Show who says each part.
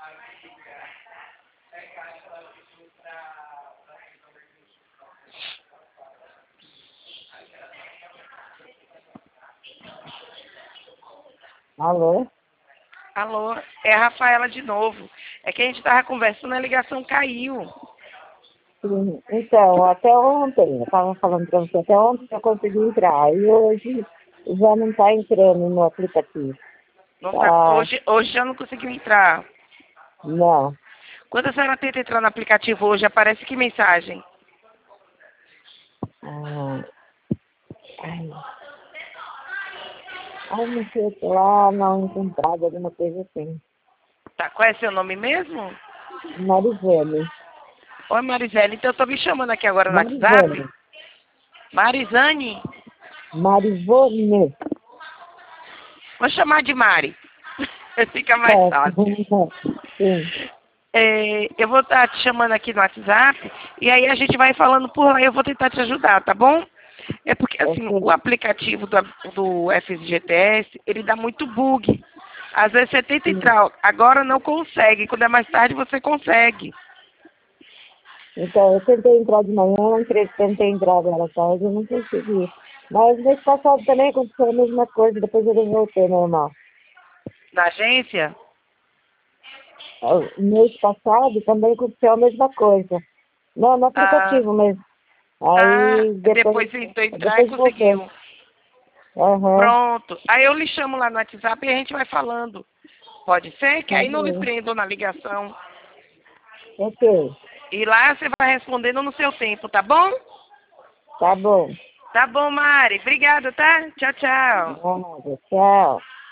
Speaker 1: Alô?
Speaker 2: Alô, é a Rafaela de novo. É que a gente estava conversando, a ligação caiu.
Speaker 1: Sim. Então, até ontem, eu estava falando para você, até ontem eu consegui entrar. E hoje já não está entrando no aplicativo.
Speaker 2: Não tá,
Speaker 1: Tá?
Speaker 2: hoje já não conseguiu entrar.
Speaker 1: Não.
Speaker 2: Quando a senhora tenta entrar no aplicativo hoje, aparece que mensagem?
Speaker 1: Ah, ai, não sei lá, não encontrado, alguma coisa assim.
Speaker 2: Tá, qual é seu nome mesmo?
Speaker 1: Marizane.
Speaker 2: Oi, Marisele. Então eu tô me chamando aqui agora no
Speaker 1: Marizane.
Speaker 2: WhatsApp. Marizane?
Speaker 1: Marivone.
Speaker 2: Vou chamar de Mari. Fica mais
Speaker 1: Certo.
Speaker 2: fácil.
Speaker 1: Sim.
Speaker 2: É, eu vou estar te chamando aqui no WhatsApp e aí a gente vai falando por lá e eu vou tentar te ajudar, tá bom? É porque, assim, o
Speaker 1: Ok.
Speaker 2: aplicativo do FGTS, ele dá muito bug. Às vezes você tenta
Speaker 1: Sim.
Speaker 2: entrar, agora não consegue. Quando é mais tarde, você consegue.
Speaker 1: Então, eu tentei entrar de manhã, tentei entrar agora à tarde, eu não consegui. Mas mês passado também aconteceu a mesma coisa, depois eu voltei normal.
Speaker 2: Na agência?
Speaker 1: Mês passado também aconteceu a mesma coisa. Não, no
Speaker 2: Ah,
Speaker 1: aplicativo mesmo. Aí
Speaker 2: depois você tentou entrar e
Speaker 1: depois voltei.
Speaker 2: conseguiu.
Speaker 1: Aham.
Speaker 2: Pronto. Aí eu lhe chamo lá no WhatsApp e a gente vai falando. Pode ser? Que
Speaker 1: Tá
Speaker 2: aí não lhe
Speaker 1: bom.
Speaker 2: prendo na ligação.
Speaker 1: Ok.
Speaker 2: E lá você vai respondendo no seu tempo, tá bom?
Speaker 1: Tá bom.
Speaker 2: Tá bom, Mari. Obrigada, tá? Tchau, tchau.
Speaker 1: Nada. Tchau.